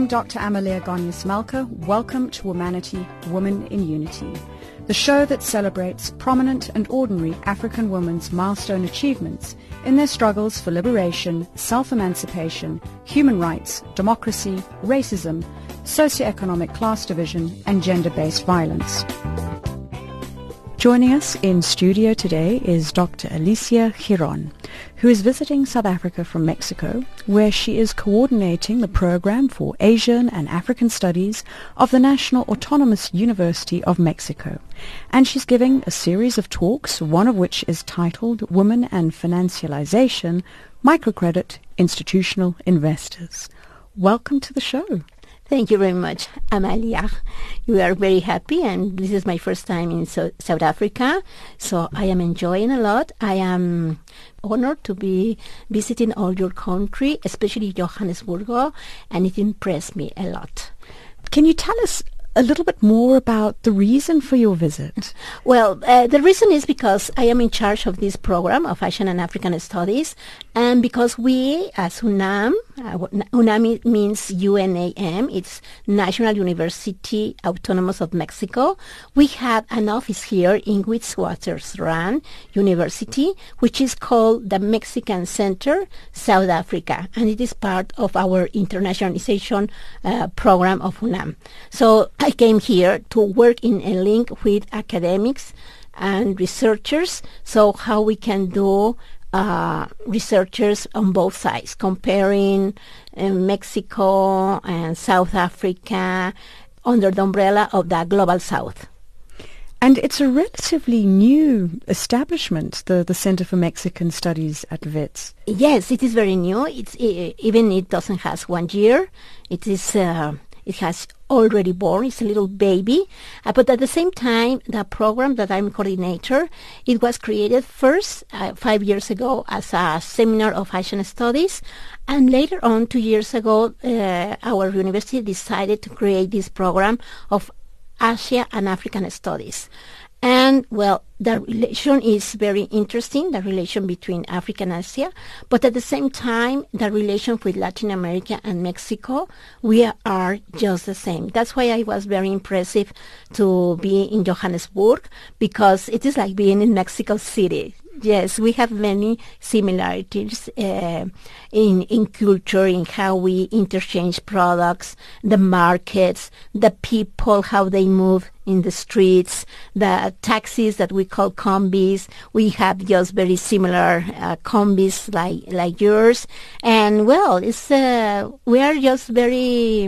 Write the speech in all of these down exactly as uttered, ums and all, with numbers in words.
I'm Doctor Amalia Gonyas-Malka. Welcome to Womanity, Women in Unity, the show that celebrates prominent and ordinary African women's milestone achievements in their struggles for liberation, self-emancipation, human rights, democracy, racism, socioeconomic class division, and gender-based violence. Joining us in studio today is Doctor Alicia Giron, who is visiting South Africa from Mexico, where she is coordinating the program for Asian and African Studies of the National Autonomous University of Mexico. And she's giving a series of talks, one of which is titled Women and Financialization, Microcredit, Institutional Investors. Welcome to the show. Thank you very much, Amalia. We are very happy, and this is my first time in so- South Africa, so I am enjoying a lot. I am honored to be visiting all your country, especially Johannesburg, and it impressed me a lot. Can you tell us a little bit more about the reason for your visit? Well, uh, the reason is because I am in charge of this program of Asian and African Studies, and because we, as UNAM, uh, UNAM means U N A M, it's National University Autonomous of Mexico. We have an office here in Witwatersrand University, which is called the Mexican Center, South Africa, and it is part of our internationalization uh, program of UNAM. So I came here to work in a link with academics and researchers, so how we can do uh, researchers on both sides, comparing uh, Mexico and South Africa under the umbrella of the Global South. And it's a relatively new establishment, the, the Center for Mexican Studies at WITS. Yes, it is very new. It's uh, even it doesn't has one year. It is uh, it has already born. It's a little baby. Uh, but at the same time, the program that I'm coordinator, it was created first uh, five years ago as a seminar of Asian studies. And later on, two years ago, uh, our university decided to create this program of Asia and African studies. And, well, the relation is very interesting, the relation between Africa and Asia, but at the same time, the relation with Latin America and Mexico, we are just the same. That's why I was very impressive to be in Johannesburg, because it is like being in Mexico City. Yes, we have many similarities uh, in in culture, in how we interchange products, the markets, the people, how they move in the streets, the taxis that we call combis. We have just very similar uh, combis like like yours, and well, it's uh, we are just very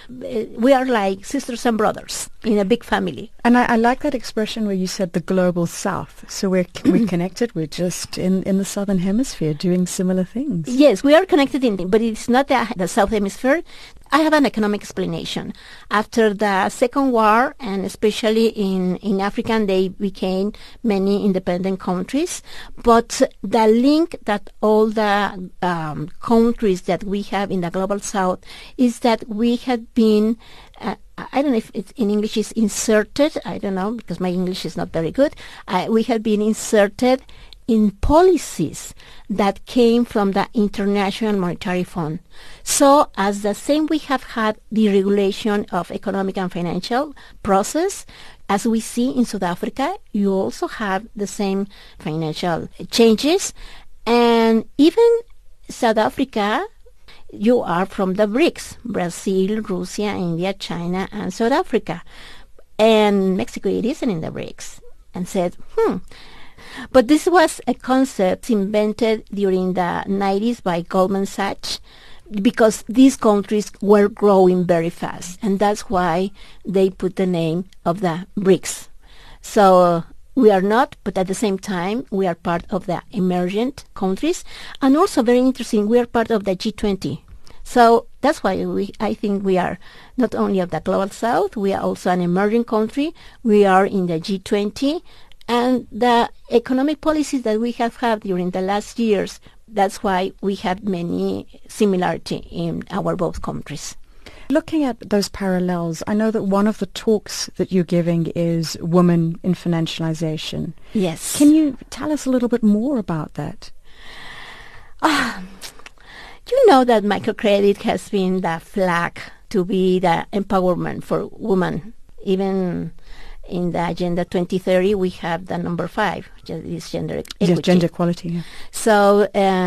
we are like sisters and brothers in a big family. And I, I like that expression where you said the global south. So we're we're connected. We're just in, in the southern hemisphere doing similar things. Yes, we are connected, in, but it's not the, the south hemisphere. I have an economic explanation. After the Second War, and especially in, in Africa, they became many independent countries. But the link that all the um, countries that we have in the Global South is that we have been, uh, I don't know if it's in English is inserted, I don't know, because my English is not very good. Uh, we have been inserted in policies that came from the International Monetary Fund. So as the same we have had the regulation of economic and financial process, as we see in South Africa, you also have the same financial changes. And even South Africa, you are from the BRICS, Brazil, Russia, India, China, and South Africa. And Mexico, it isn't in the BRICS. And said, hmm, but this was a concept invented during the nineties by Goldman Sachs, because these countries were growing very fast, and that's why they put the name of the BRICS. So uh, we are not, but at the same time, we are part of the emergent countries, and also very interesting, we are part of the G twenty. So that's why we, I think we are not only of the Global South, we are also an emerging country. We are in the G twenty. And the economic policies that we have had during the last years, that's why we have many similarity in our both countries. Looking at those parallels, I know that one of the talks that you're giving is Women in Financialization. Yes. Can you tell us a little bit more about that? Uh, you know that microcredit has been the flag to be the empowerment for women. Even in the Agenda twenty thirty, we have the number five, which is gender equity. Yes, gender equality, yeah. So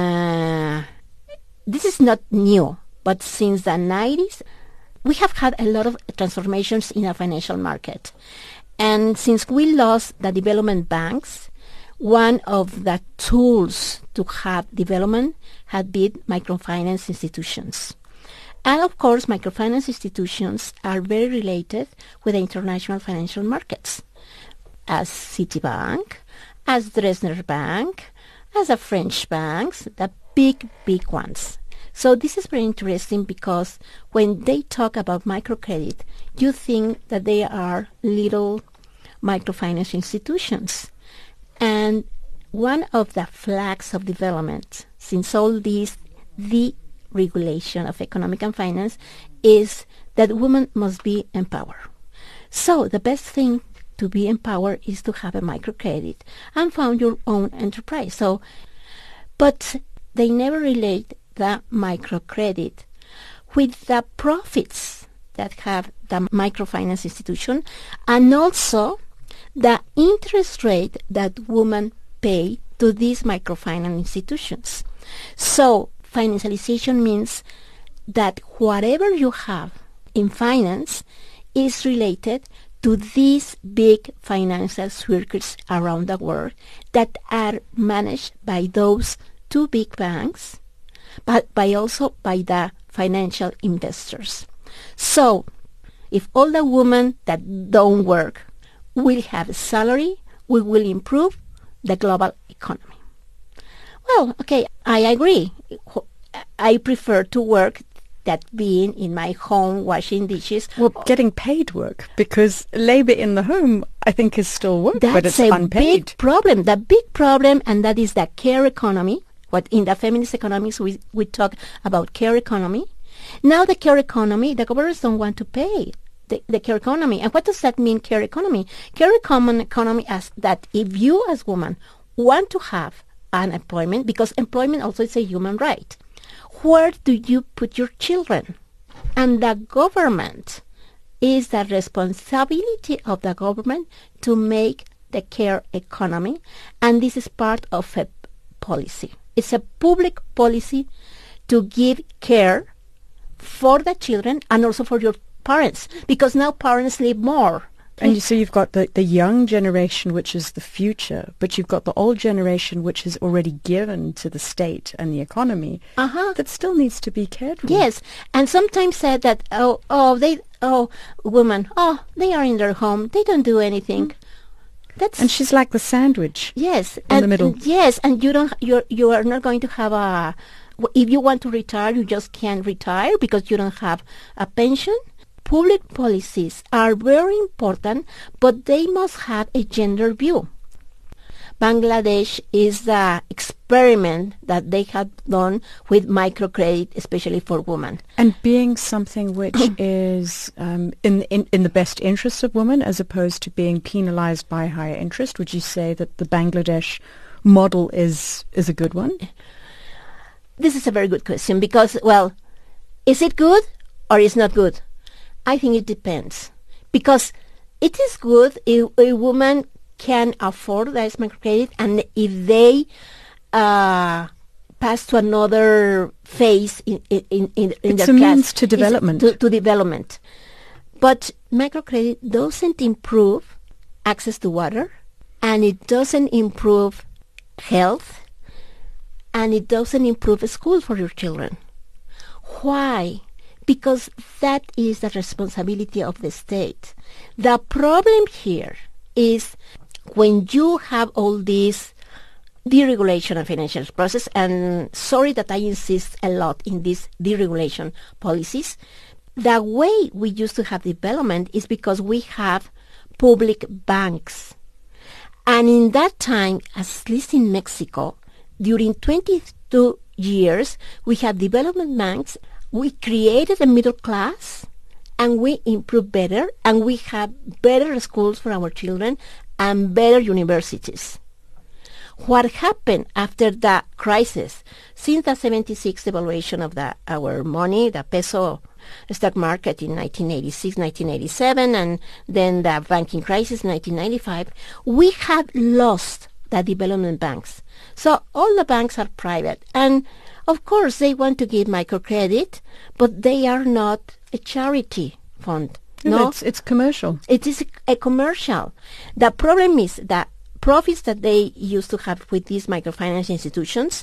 uh, this is not new, but since the nineties, we have had a lot of transformations in our financial market. And since we lost the development banks, one of the tools to have development had been microfinance institutions. And of course, microfinance institutions are very related with the international financial markets, as Citibank, as Dresdner Bank, as the French banks, the big, big ones. So this is very interesting because when they talk about microcredit, you think that they are little microfinance institutions. And one of the flags of development, since all these, the regulation of economic and finance, is that women must be empowered. So the best thing to be empowered is to have a microcredit and found your own enterprise. So, but they never relate the microcredit with the profits that have the microfinance institution, and also the interest rate that women pay to these microfinance institutions. So financialization means that whatever you have in finance is related to these big financial circuits around the world that are managed by those two big banks, but by also by the financial investors. So if all the women that don't work will have a salary, we will improve the global economy. Well, okay, I agree. I prefer to work than being in my home washing dishes. Well, getting paid work, because labor in the home, I think, is still work, That's but it's a unpaid. big problem. The big problem, and that is the care economy. What in the feminist economics we, we talk about care economy. Now the care economy, the governments don't want to pay the, the care economy. And what does that mean, care economy? Care econ- economy as that if you as woman want to have an employment, because employment also is a human right, where do you put your children? And the government is the responsibility of the government to make the care economy, and this is part of a policy. It's a public policy to give care for the children and also for your parents, because now parents live more. And you see, you've got the, the young generation, which is the future, but you've got the old generation, which is already given to the state and the economy, Uh-huh. that still needs to be cared for. Yes, and sometimes said that, oh, oh, they, oh, women, oh, they are in their home, they don't do anything. Mm. That's And she's like the sandwich. yes, in and the middle. yes, and you don't, you you are not going to have a. If you want to retire, you just can't retire because you don't have a pension. Public policies are very important, but they must have a gender view. Bangladesh is the experiment that they have done with microcredit, especially for women. And being something which is um, in, in in the best interests of women, as opposed to being penalized by higher interest, would you say that the Bangladesh model is is a good one? This is a very good question because, well, is it good or is not good? I think it depends. Because it is good if a woman can afford this microcredit, and if they uh, pass to another phase in in in, in It's their a class, means to is development. To, to development, but microcredit doesn't improve access to water, and it doesn't improve health, and it doesn't improve school for your children. Why? Because that is the responsibility of the state. The problem here is when you have all this deregulation of financial process, and sorry that I insist a lot in these deregulation policies, the way we used to have development is because we have public banks. And in that time, at least in Mexico, during twenty-two years, we had development banks. We created a middle class, and we improved better, and we have better schools for our children and better universities. What happened after the crisis, since the seventy-six devaluation of the our money, the peso stock market in nineteen eighty-six, nineteen eighty-seven, and then the banking crisis in nineteen ninety-five, we have lost the development banks. So all the banks are private. And of course, they want to give microcredit, but they are not a charity fund. No, it's, it's commercial. It is a, a commercial. The problem is that profits that they used to have with these microfinance institutions,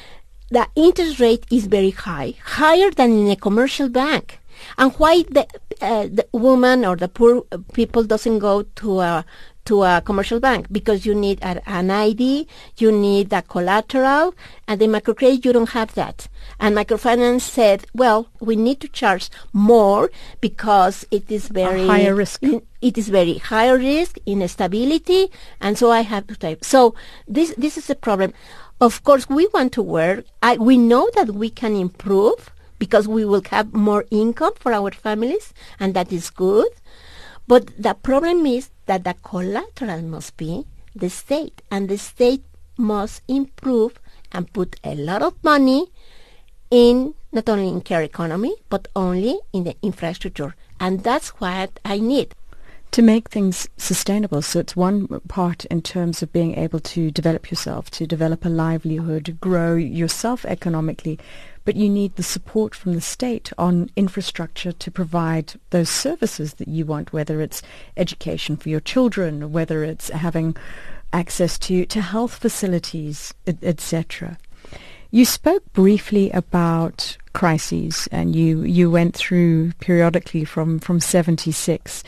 the interest rate is very high, higher than in a commercial bank. And why the, uh, the woman or the poor people doesn't go to a to a commercial bank? Because you need a, an I D, you need a collateral, and the microcredit, you don't have that. And microfinance said, well, we need to charge more because it is very... A higher risk. It is very higher risk, instability, and so I have to type. So this this is the problem. Of course, we want to work. I, we know that we can improve because we will have more income for our families, and that is good. But the problem is that the collateral must be the state, and the state must improve and put a lot of money in, not only in care economy, but only in the infrastructure. And that's what I need. To make things sustainable. So it's one part in terms of being able to develop yourself, to develop a livelihood, grow yourself economically, but you need the support from the state on infrastructure to provide those services that you want, whether it's education for your children, whether it's having access to, to health facilities, et cetera. You spoke briefly about crises, and you, you went through periodically from, from seventy-six.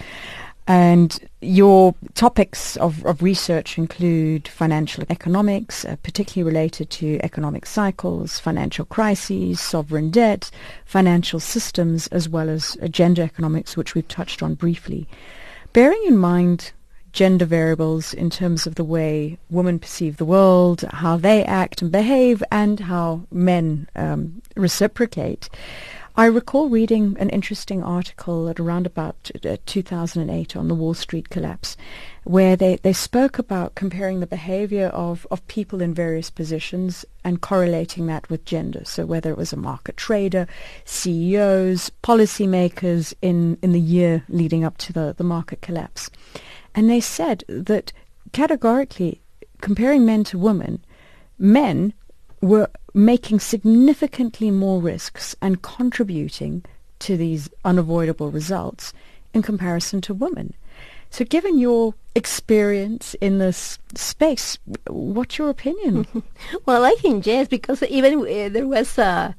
And your topics of, of research include financial economics, uh, particularly related to economic cycles, financial crises, sovereign debt, financial systems, as well as uh, gender economics, which we've touched on briefly. Bearing in mind gender variables in terms of the way women perceive the world, how they act and behave, and how men um, reciprocate, I recall reading an interesting article at around about uh, two thousand eight on the Wall Street collapse, where they, they spoke about comparing the behavior of, of people in various positions and correlating that with gender. So whether it was a market trader, C E Os, policymakers in, in the year leading up to the, the market collapse. And they said that categorically, comparing men to women, men were making significantly more risks and contributing to these unavoidable results in comparison to women. So given your experience in this space, what's your opinion? Well, I think yes, because even uh, there was a,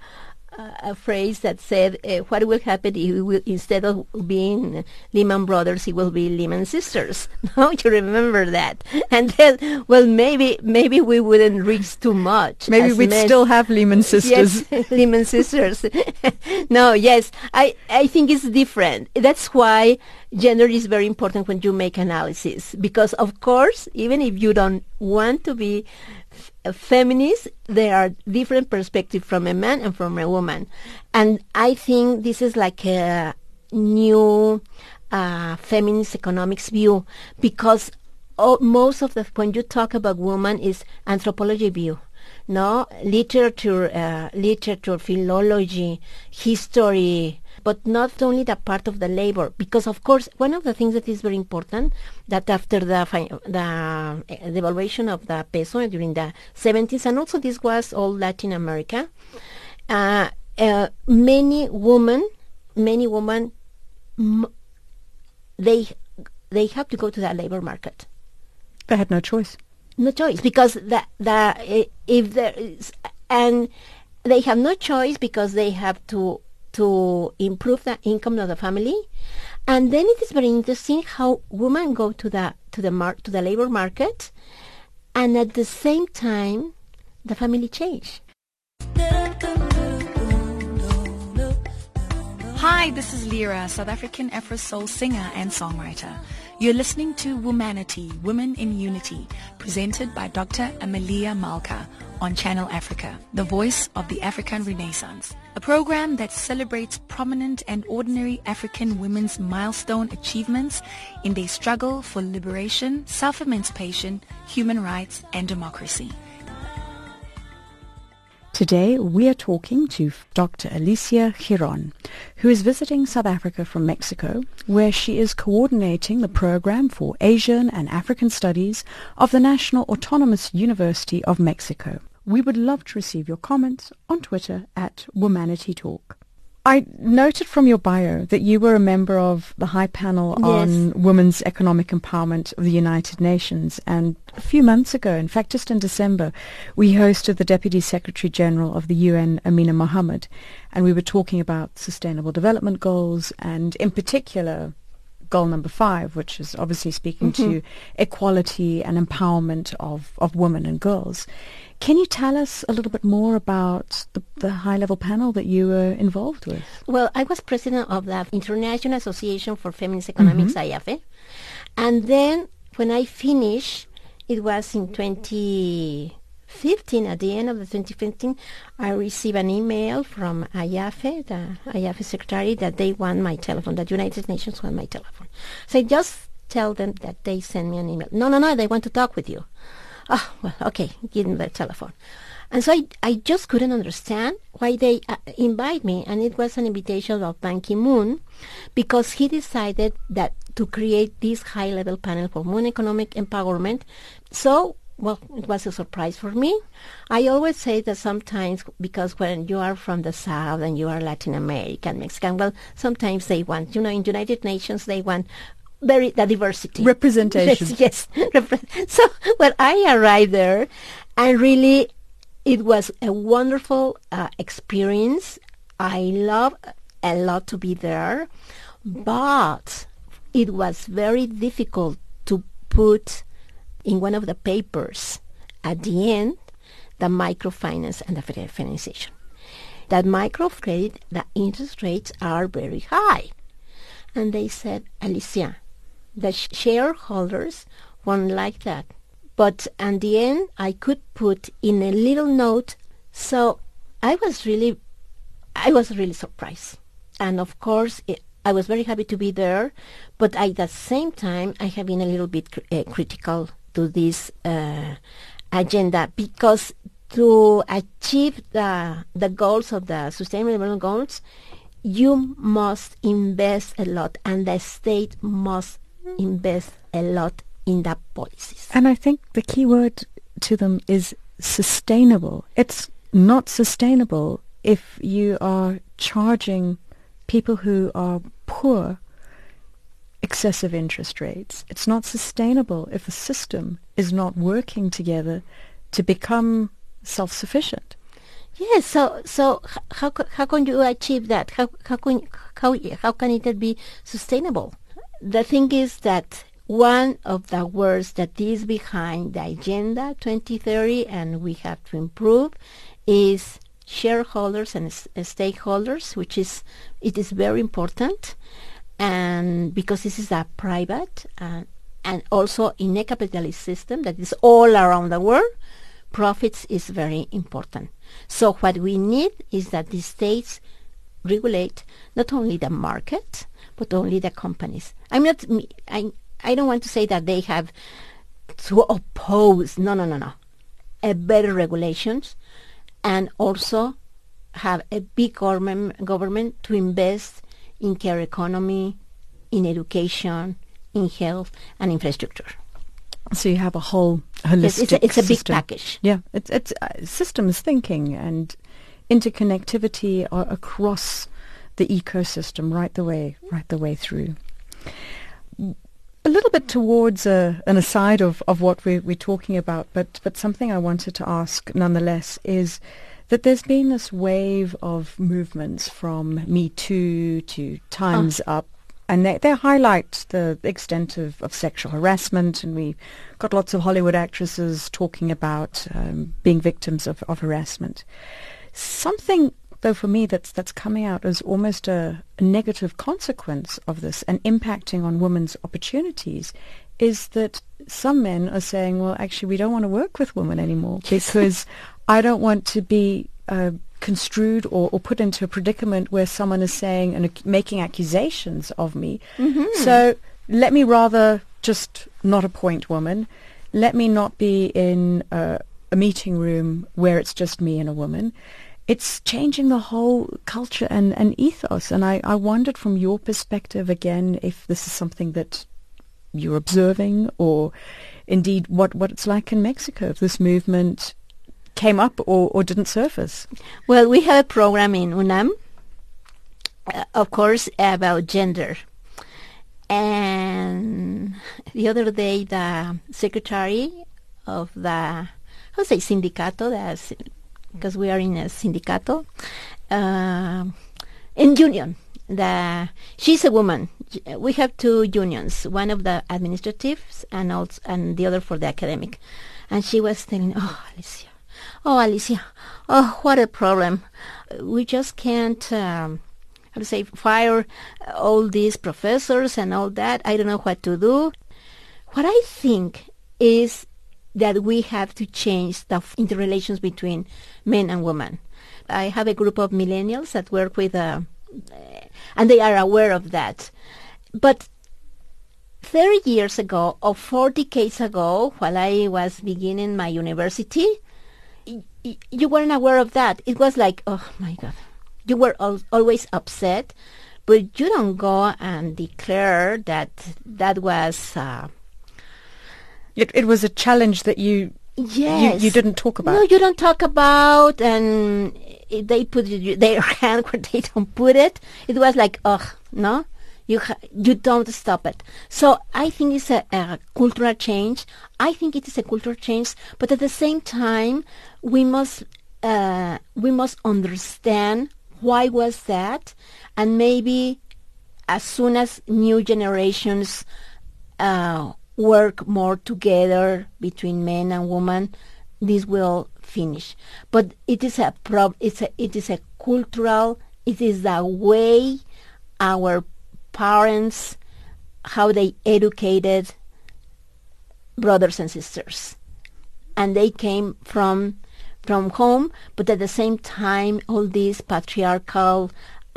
a phrase that said, uh, what will happen if we will, instead of being Lehman Brothers, it will be Lehman Sisters. No, you remember that. And then, well, maybe maybe we wouldn't reach too much. Maybe we'd men. still have Lehman Sisters. Yes, Lehman Sisters. No, yes, I, I think it's different. That's why gender is very important when you make analysis. Because, of course, even if you don't want to be a feminist, there are different perspectives from a man and from a woman. And I think this is like a new uh, feminist economics view, because all, most of the, when you talk about woman, is anthropology view. No, literature, uh, literature, philology, history, but not only the part of the labor. Because, of course, one of the things that is very important, that after the fi- the uh, devaluation of the peso during the seventies, and also this was all Latin America, uh, uh, many women, many women, m- they they have to go to the labor market. They had no choice. No choice, because the the if there is, and they have no choice because they have to to improve the income of the family. And then it is very interesting how women go to the to the mar- to the labor market, and at the same time the family change. Hi, this is Lyra, South African Afro soul singer and songwriter. You're listening to Womanity, Women in Unity, presented by Doctor Amelia Malka on Channel Africa, the voice of the African Renaissance, a program that celebrates prominent and ordinary African women's milestone achievements in their struggle for liberation, self-emancipation, human rights, and democracy. Today we are talking to Doctor Alicia Giron, who is visiting South Africa from Mexico, where she is coordinating the program for Asian and African Studies of the National Autonomous University of Mexico. We would love to receive your comments on Twitter at WomanityTalk. I noted from your bio that you were a member of the High Panel Yes. on Women's Economic Empowerment of the United Nations, and a few months ago, in fact just in December, we hosted the Deputy Secretary General of the U N, Amina Mohammed, and we were talking about Sustainable Development Goals, and in particular goal number five, which is obviously speaking Mm-hmm. to equality and empowerment of, of women and girls. Can you tell us a little bit more about the, the high-level panel that you were involved with? Well, I was president of the International Association for Feminist Economics, I A F E. And then when I finished, it was in twenty fifteen, at the end of the twenty fifteen, I received an email from I A F E, the I A F E secretary, that they want my telephone, that United Nations want my telephone. So I just tell them that they send me an email. No, no, no, they want to talk with you. Oh, well, okay, give them the telephone. And so I, I just couldn't understand why they uh, invite me, and it was an invitation of Ban Ki-moon, because he decided that to create this high-level panel for women economic empowerment. So, well, it was a surprise for me. I always say that sometimes, because when you are from the South and you are Latin American, Mexican, well, sometimes they want, you know, in United Nations, they want very the diversity. Representation. Yes, yes. So when I arrived there, and really it was a wonderful uh, experience. I love a lot to be there, but it was very difficult to put in one of the papers at the end the microfinance and the financiation. That microcredit, the interest rates are very high. And they said, Alicia, the sh- shareholders won't like that. But at the end, I could put in a little note. So I was really, I was really surprised. And of course, it, I was very happy to be there. But at the same time, I have been a little bit cr- uh, critical to this uh, agenda, because to achieve the the goals of the Sustainable Development Goals, you must invest a lot, and the state must invest a lot in the policies. And I think the key word to them is sustainable. It's not sustainable if you are charging people who are poor excessive interest rates. It's not sustainable if the system is not working together to become self-sufficient. Yes, so so h- how ca- how can you achieve that? How how can how how can it be sustainable? The thing is that one of the words that is behind the Agenda twenty thirty, and we have to improve, is shareholders and s- uh, stakeholders, which is it is very important, and because this is a private uh, and also in a capitalist system that is all around the world, profits is very important. So what we need is that the states regulate not only the market, but only the companies. I'm not, me- I, I don't want to say that they have to oppose, no, no, no, no. A better regulations, and also have a big government, government to invest in care economy, in education, in health, and infrastructure. So you have a whole holistic Yes, it's a, it's a big system. package. Yeah, it's it's uh, systems thinking and interconnectivity are across the ecosystem, right the way, right the way through. A little bit towards a, an aside of, of what we're, we're talking about, but but something I wanted to ask nonetheless is that there's been this wave of movements from Me Too to Time's Up. And they, they highlight the extent of, of sexual harassment, and we've got lots of Hollywood actresses talking about um, being victims of, of harassment. Something, though, for me that's that's coming out as almost a, a negative consequence of this and impacting on women's opportunities is that some men are saying, well, actually, we don't want to work with women anymore because I don't want to be uh, construed or, or put into a predicament where someone is saying and ac- making accusations of me. Mm-hmm. So let me rather just not appoint women. Let me not be in uh, a meeting room where it's just me and a woman. It's changing the whole culture and, and ethos. And I, I wondered from your perspective, again, if this is something that you're observing, or indeed what, what it's like in Mexico, if this movement came up or, or didn't surface. Well, we have a program in UNAM, uh, of course, about gender. And the other day, the secretary of the, how say, sindicato, because we are in a sindicato, uh, in union, the, she's a woman. We have two unions, one of the administratives and also, and the other for the academic. And she was telling, oh, Alicia, oh, Alicia, oh, what a problem. We just can't, um, how to say, fire all these professors and all that. I don't know what to do. What I think is that we have to change the f- interrelations between men and women. I have a group of millennials that work with, uh, and they are aware of that. But thirty years ago or forty decades ago, while I was beginning my university, y- y- you weren't aware of that. It was like, oh my God. You were al- always upset, but you don't go and declare that that was... Uh, it, it was a challenge that you, yes. you you didn't talk about. No, you don't talk about, and it, they put it, their hand where they don't put it. It was like, ugh, no? You ha- you don't stop it. So I think it's a, a cultural change. I think it is a cultural change, but at the same time, we must uh, we must understand why was that, and maybe as soon as new generations uh, work more together between men and women, this will finish. But it is a prob- It's a it is a cultural. It is the way our parents, how they educated brothers and sisters, and they came from from home, but at the same time all these patriarchal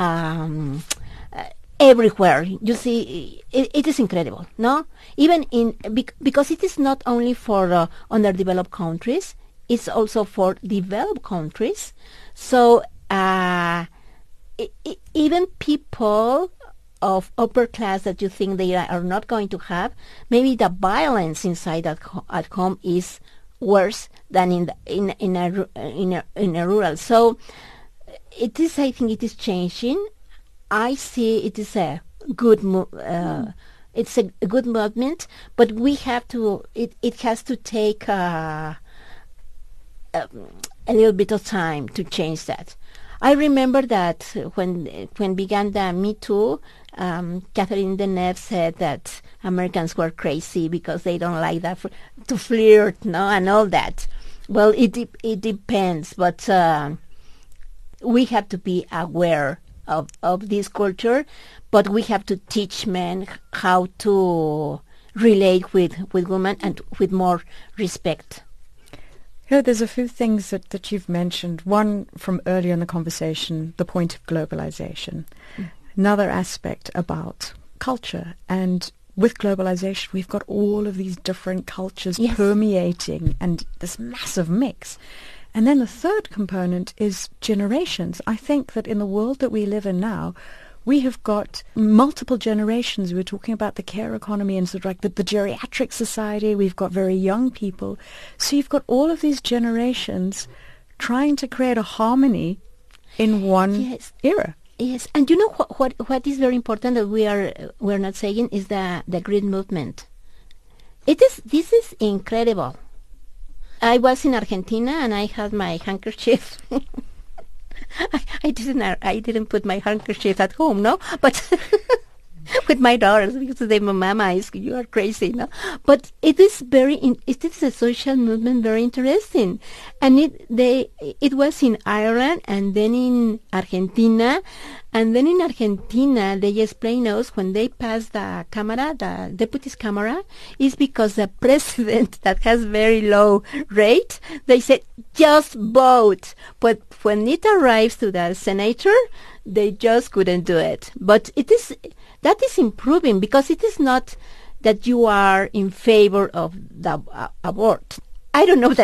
um, uh, everywhere. You see, it, it is incredible, no? Even in bec- because it is not only for uh, underdeveloped countries, it's also for developed countries. So uh, I- I- even people of upper class that you think they are not going to have, maybe the violence inside at, ho- at home is worse than in the, in in a, ru- in a in a rural. So it is. I think it is changing. I see it is a good mo- uh, mm. It's a, a good movement, but we have to. It it has to take uh, um, a little bit of time to change that. I remember that when when began the Me Too, um, Catherine Deneuve said that Americans were crazy because they don't like that fl- to flirt, no, and all that. Well, it de- it depends, but uh, we have to be aware of of this culture, but we have to teach men how to relate with with women and with more respect. You know, there's a few things that, that you've mentioned. One from earlier in the conversation, the point of globalization. Mm. Another aspect about culture. And with globalization, we've got all of these different cultures yes. permeating and this massive mix. And then the third component is generations. I think that in the world that we live in now, we have got multiple generations. We're talking about the care economy and sort of like the, the geriatric society. We've got very young people. So you've got all of these generations trying to create a harmony in one yes. era. Yes, and you know what, what what is very important that we are uh, we're not saying is the the green movement. It is this is incredible. I was in Argentina and I had my handkerchief. I, I didn't. I didn't put my handkerchief at home, no. But with my daughters, because they, Mama, is you are crazy, no. But it is very. In, it is a social movement, very interesting, and it they it was in Ireland and then in Argentina, and then in Argentina they explain us when they pass the camera, the deputy's camera, is because the president that has very low rate, they said just vote, but when it arrives to the senator, they just couldn't do it. But it is that is improving because it is not that you are in favor of the uh, abort. I don't know that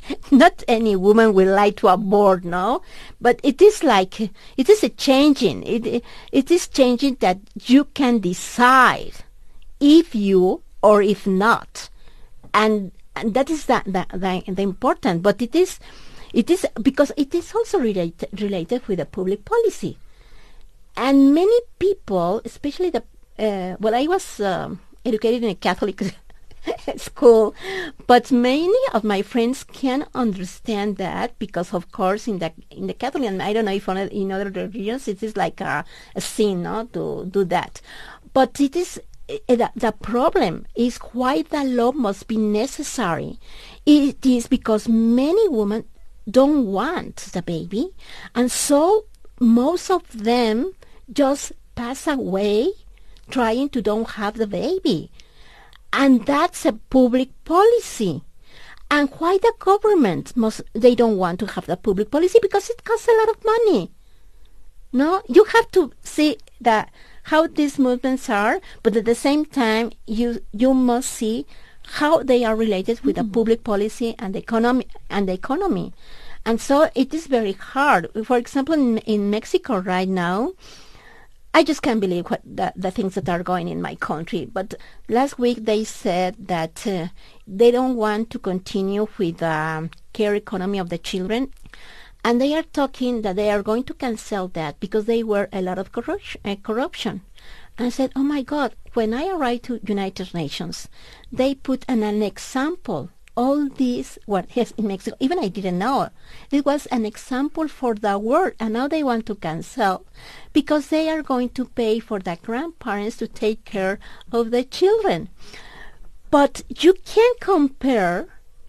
not any woman will like to abort, no? But it is like, it is a changing. It, it is changing that you can decide if you or if not. And, and that is the, the, the, the important. But it is, it is because it is also related, related with the public policy. And many people, especially the, uh, well, I was um, educated in a Catholic school, but many of my friends can understand that because, of course, in the in the Catholic, and I don't know if on, in other religions it is like a, a sin, no, to do that. But it is uh, the, the problem is why the law must be necessary. It is because many women don't want the baby, and so most of them just pass away trying to don't have the baby. And that's a public policy. And why the government must, they don't want to have the public policy? Because it costs a lot of money. No, you have to see that how these movements are, but at the same time, you you must see how they are related with mm-hmm. the public policy and the economy and the economy. And so it is very hard. For example, in, in Mexico right now, I just can't believe what the, the things that are going in my country. But last week they said that uh, they don't want to continue with the um, care economy of the children. And they are talking that they are going to cancel that because there were a lot of corruption. Uh, corruption. And I said, oh my God, when I arrived to United Nations, they put an, an example. All this, what has in Mexico, even I didn't know. It was an example for the world, and now they want to cancel because they are going to pay for the grandparents to take care of the children. But you can't compare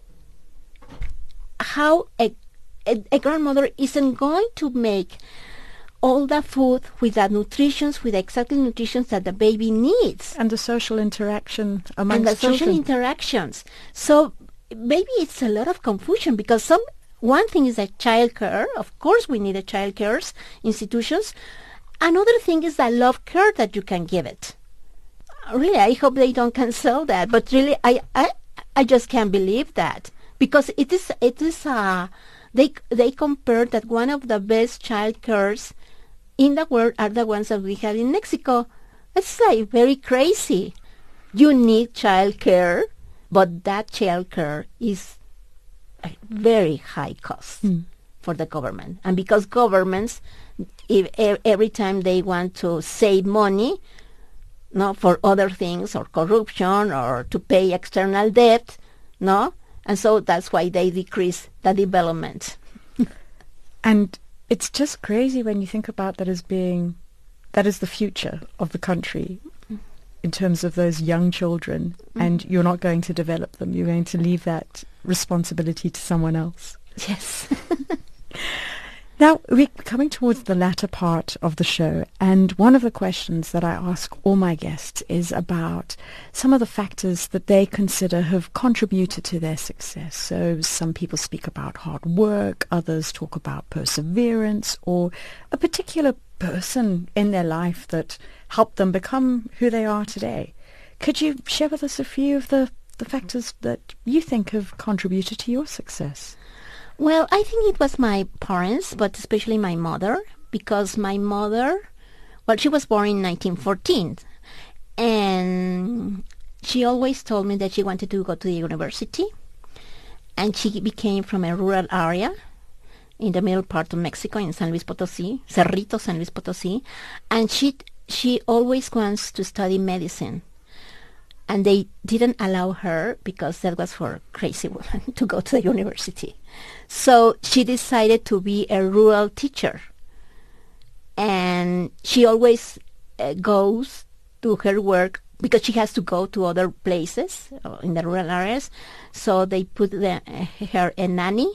how a, a, a grandmother isn't going to make all the food with the nutrition, with the exact nutrition that the baby needs. And the social interaction amongst And the children. social interactions. So maybe it's a lot of confusion because some one thing is that child care. Of course, we need a child care institutions. Another thing is the love care that you can give it. Really, I hope they don't cancel that. But really, I I, I just can't believe that because it is it is uh they they compare that one of the best child cares in the world are the ones that we have in Mexico. It's like very crazy. You need child care. But that child care is a very high cost mm. for the government. And because governments, if, e- every time they want to save money, no, for other things, or corruption, or to pay external debt, no? And so that's why they decrease the development. And it's just crazy when you think about that as being, that is the future of the country. In terms of those young children, mm. and you're not going to develop them. You're going to leave that responsibility to someone else. Yes. Now, we're coming towards the latter part of the show, and one of the questions that I ask all my guests is about some of the factors that they consider have contributed to their success. So some people speak about hard work, others talk about perseverance, or a particular person in their life that helped them become who they are today. Could you share with us a few of the, the factors that you think have contributed to your success? Well, I think it was my parents, but especially my mother, because my mother, well, she was born in nineteen fourteen, and she always told me that she wanted to go to the university, and she became from a rural area in the middle part of Mexico, in San Luis Potosí, Cerrito, San Luis Potosí, and she she always wants to study medicine. And they didn't allow her because that was for crazy women to go to the university. So she decided to be a rural teacher. And she always uh, goes to her work because she has to go to other places uh, in the rural areas. So they put the, uh, her a nanny.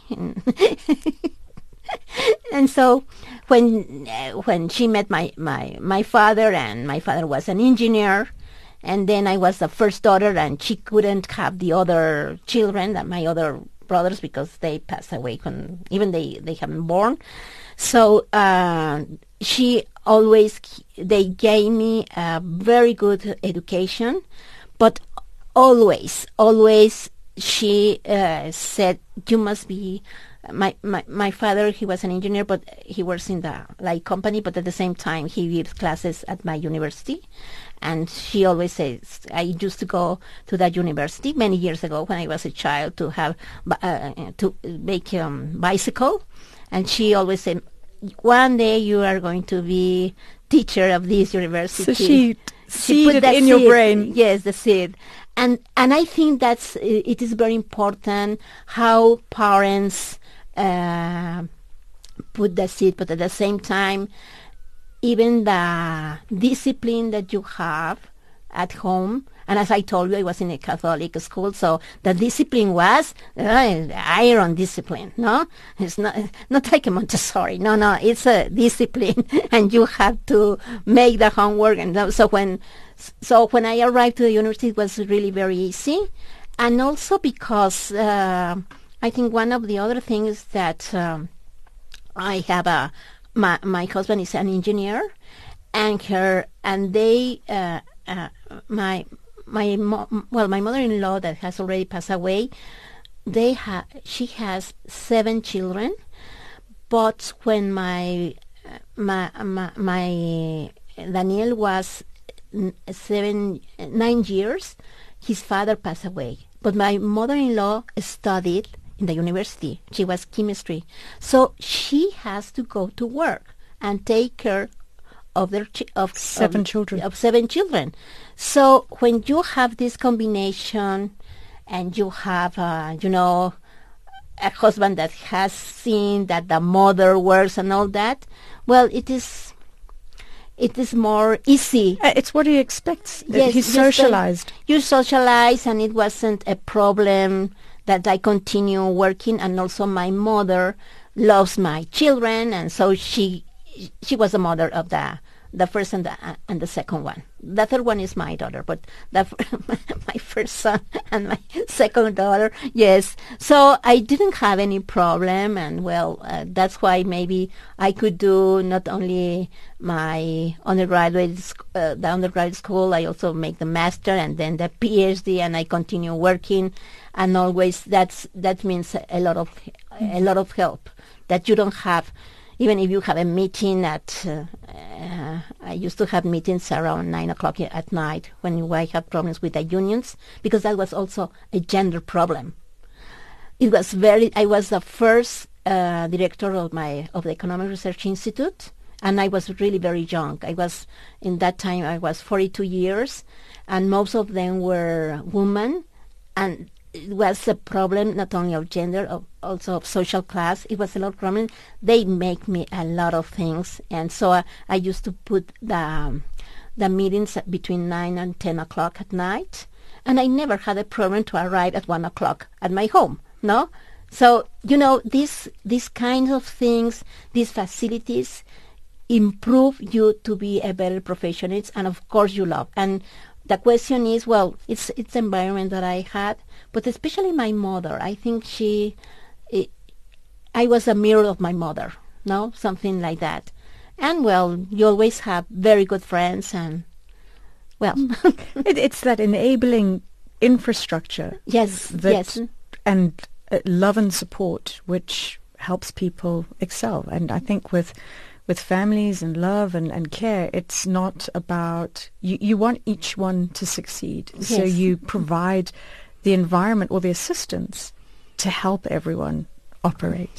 And so when uh, when she met my, my, my father, and my father was an engineer, and then I was the first daughter, and she couldn't have the other children, that my other brothers, because they passed away when even they, they haven't born. So uh, she always, they gave me a very good education, but always, always she uh, said, you must be, my, my, my father, he was an engineer, but he works in the like company, but at the same time he gives classes at my university. And she always says, I used to go to that university many years ago when I was a child to have, uh, to make um, bicycle. And she always said, one day you are going to be teacher of this university. So she, she put seeded that in seed, your brain. Yes, the seed. And and I think that's it is very important how parents uh, put the seed, but at the same time, even the discipline that you have at home. And as I told you, I was in a Catholic school, so the discipline was uh, iron discipline, no? It's not not like a Montessori. No, no, it's a discipline, and you have to make the homework. And so when so when I arrived to the university, it was really very easy. And also because uh, I think one of the other things that um, I have a, my, my husband is an engineer, and her, and they, uh, uh, my, my mo- well, my mother-in-law that has already passed away, they ha- she has seven children, but when my my my, my Daniel was n- seven nine years, his father passed away. But my mother-in-law studied in the university. She was chemistry, so she has to go to work and take care of their chi- of Seven of, children. of seven children. So when you have this combination, and you have, uh, you know, a husband that has seen that the mother works and all that, well, it is, it is more easy. Uh, It's what he expects. Uh, Yes, He's just, uh, socialized. You socialize, and it wasn't a problem that I continue working. And also, my mother loves my children, and so she she was the mother of the the first and the uh, and the second one. The third one is my daughter, but the my first son and my second daughter, yes. So I didn't have any problem, and well, uh, that's why maybe I could do not only my undergraduate sc- uh, the undergraduate school. I also make the master and then the PhD, and I continue working, and always that's that means a lot of a lot of help that you don't have. Even if you have a meeting at, uh, uh, I used to have meetings around nine o'clock at night when I had problems with the unions, because that was also a gender problem. It was very, I was the first uh, director of my, of the Economic Research Institute, and I was really very young. I was, in that time, I was forty-two years, and most of them were women, and it was a problem not only of gender, of also of social class. It was a lot of problem. They make me a lot of things, and so I, I used to put the um, the meetings between nine and ten o'clock at night, and I never had a problem to arrive at one o'clock at my home. No, so you know these these kinds of things, these facilities, improve you to be a better professional, and of course you love. And the question is, well, it's it's the environment that I had, but especially my mother. I think she, it, I was a mirror of my mother, no, something like that. And well, you always have very good friends, and well, It, it's that enabling infrastructure. yes, that, yes, And uh, love and support, which helps people excel. And I think with with families and love and, and care, it's not about, you, you want each one to succeed. So Yes. you provide the environment or the assistance to help everyone operate.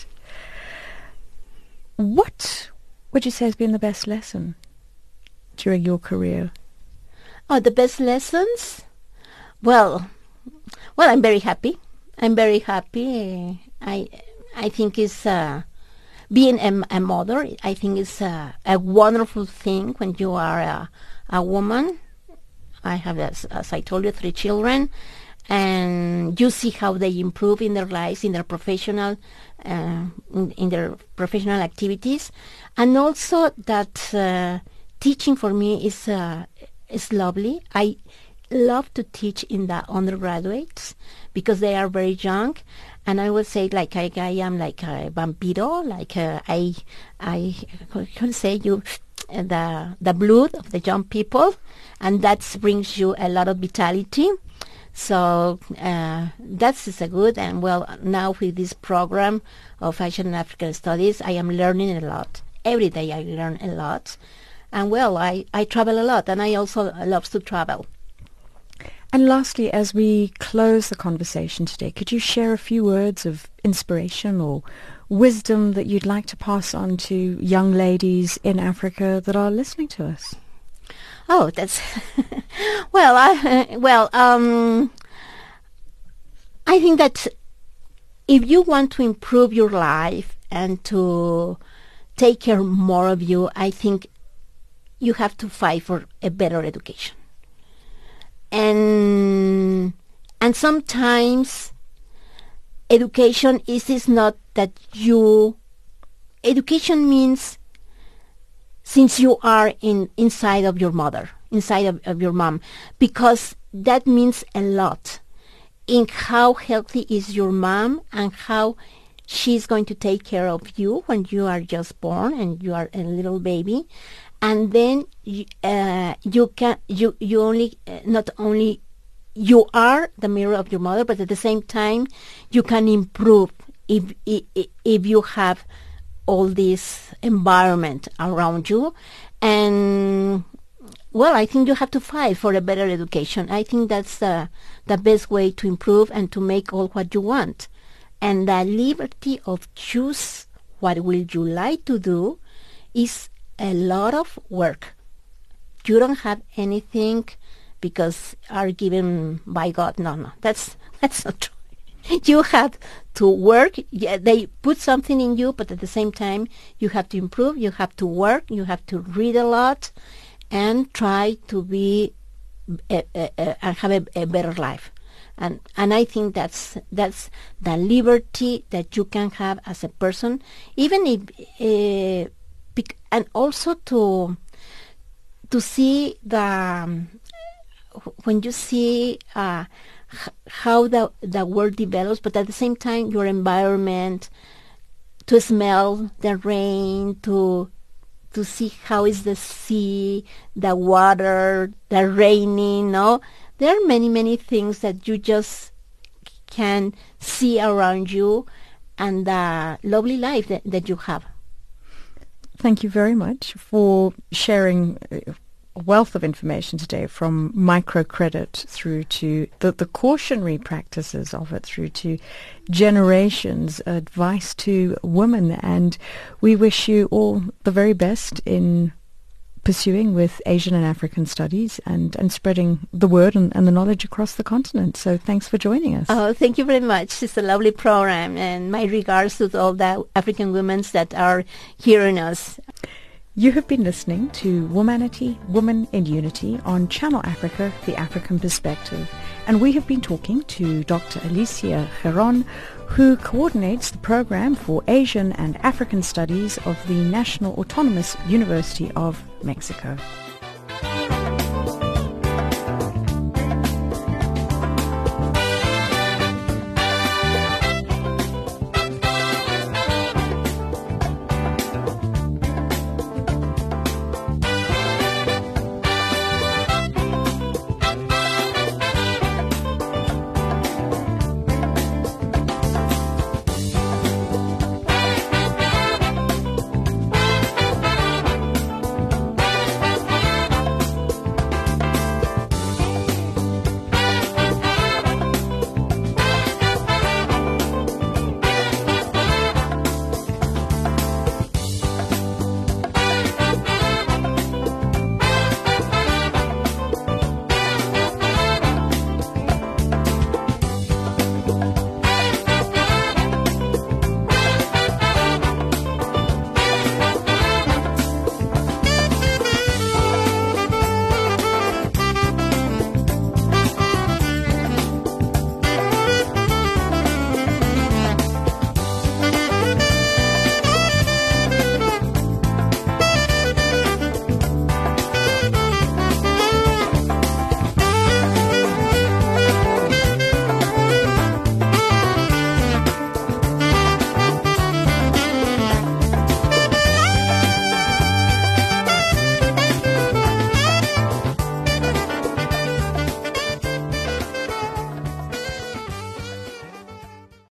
What would you say has been the best lesson during your career? Oh, the best lessons? Well, well, I'm very happy. I'm very happy. I I think it's uh, being a, a mother. I think it's a, a wonderful thing when you are a, a woman. I have, as, as I told you, three children, and you see how they improve in their lives, in their professional, uh, in, in their professional activities, and also that uh, teaching for me is uh, is lovely. I love to teach in the undergraduates because they are very young, and I would say like I, I am like a vampiro, like uh, I I can say you uh, the the blood of the young people, and that brings you a lot of vitality. So uh, that is a good, and well, now with this program of Asian and African Studies, I am learning a lot. Every day I learn a lot. And well, I, I travel a lot, and I also love to travel. And lastly, as we close the conversation today, could you share a few words of inspiration or wisdom that you'd like to pass on to young ladies in Africa that are listening to us? Oh, that's well. I, uh, well, um, I think that if you want to improve your life and to take care more of you, I think you have to fight for a better education. And and sometimes education is, is not that you, education means since you are in inside of your mother, inside of, of your mom, because that means a lot in how healthy is your mom and how she's going to take care of you when you are just born and you are a little baby. And then you, uh, you can you you only uh, not only you are the mirror of your mother, but at the same time you can improve if if, if you have all this environment around you. And well, I think you have to fight for a better education. I think that's the the best way to improve and to make all what you want. And the liberty of choose what will you like to do is a lot of work. You don't have anything because are given by God. No, no, that's that's not true. You have to work. Yeah, they put something in you, but at the same time, you have to improve. You have to work. You have to read a lot, and try to be a, a, a, and have a, a better life. And and I think that's that's the liberty that you can have as a person, even if. Uh, And also to to see the um, when you see uh, h- how the the world develops, but at the same time your environment, to smell the rain, to to see how is the sea, the water, the raining. No, there are many many things that you just can see around you, and the lovely life that, that you have. Thank you very much for sharing a wealth of information today, from microcredit through to the, the cautionary practices of it, through to generations, advice to women. And we wish you all the very best in pursuing with Asian and African studies and, and spreading the word and, and the knowledge across the continent. So thanks for joining us. Oh, thank you very much. It's a lovely program, and my regards to all the African women that are hearing us. You have been listening to Womanity, Women in Unity on Channel Africa, The African Perspective. And we have been talking to Doctor Alicia Giron, who coordinates the program for Asian and African Studies of the National Autonomous University of Mexico.